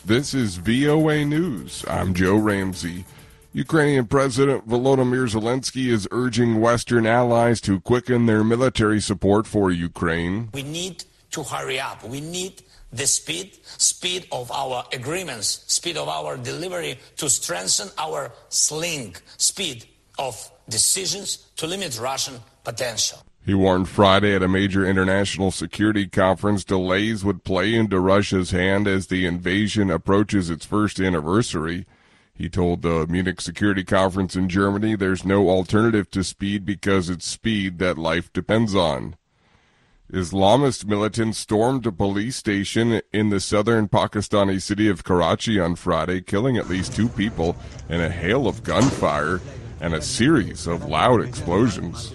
This is VOA News. I'm Joe Ramsey. Ukrainian President Volodymyr Zelensky is urging Western allies to quicken their military support for Ukraine. We need to hurry up. We need the speed of our agreements, speed of our delivery to strengthen our speed of decisions to limit Russian potential. He warned Friday at a major international security conference delays would play into Russia's hand as the invasion approaches its first anniversary. He told the Munich Security Conference in Germany there's no alternative to speed because it's speed that life depends on. Islamist militants stormed a police station in the southern Pakistani city of Karachi on Friday, killing at least 2 people in a hail of gunfire and a series of loud explosions.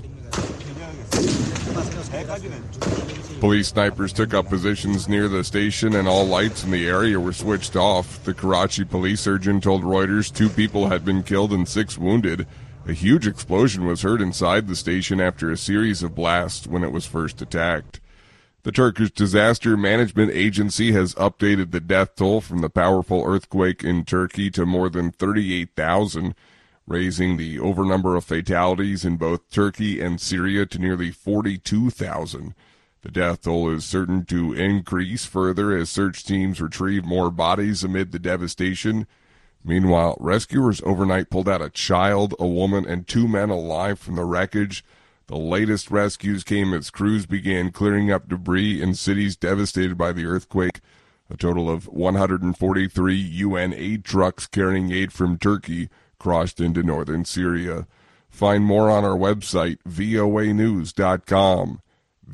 Police snipers took up positions near the station and all lights in the area were switched off. The Karachi police surgeon told Reuters 2 people had been killed and 6 wounded. A huge explosion was heard inside the station after a series of blasts when it was first attacked. The Turkish Disaster Management Agency has updated the death toll from the powerful earthquake in Turkey to more than 38,000, raising the over number of fatalities in both Turkey and Syria to nearly 42,000. The death toll is certain to increase further as search teams retrieve more bodies amid the devastation. Meanwhile, rescuers overnight pulled out a child, a woman, and 2 men alive from the wreckage. The latest rescues came as crews began clearing up debris in cities devastated by the earthquake. A total of 143 UN aid trucks carrying aid from Turkey crossed into northern Syria. Find more on our website, voanews.com.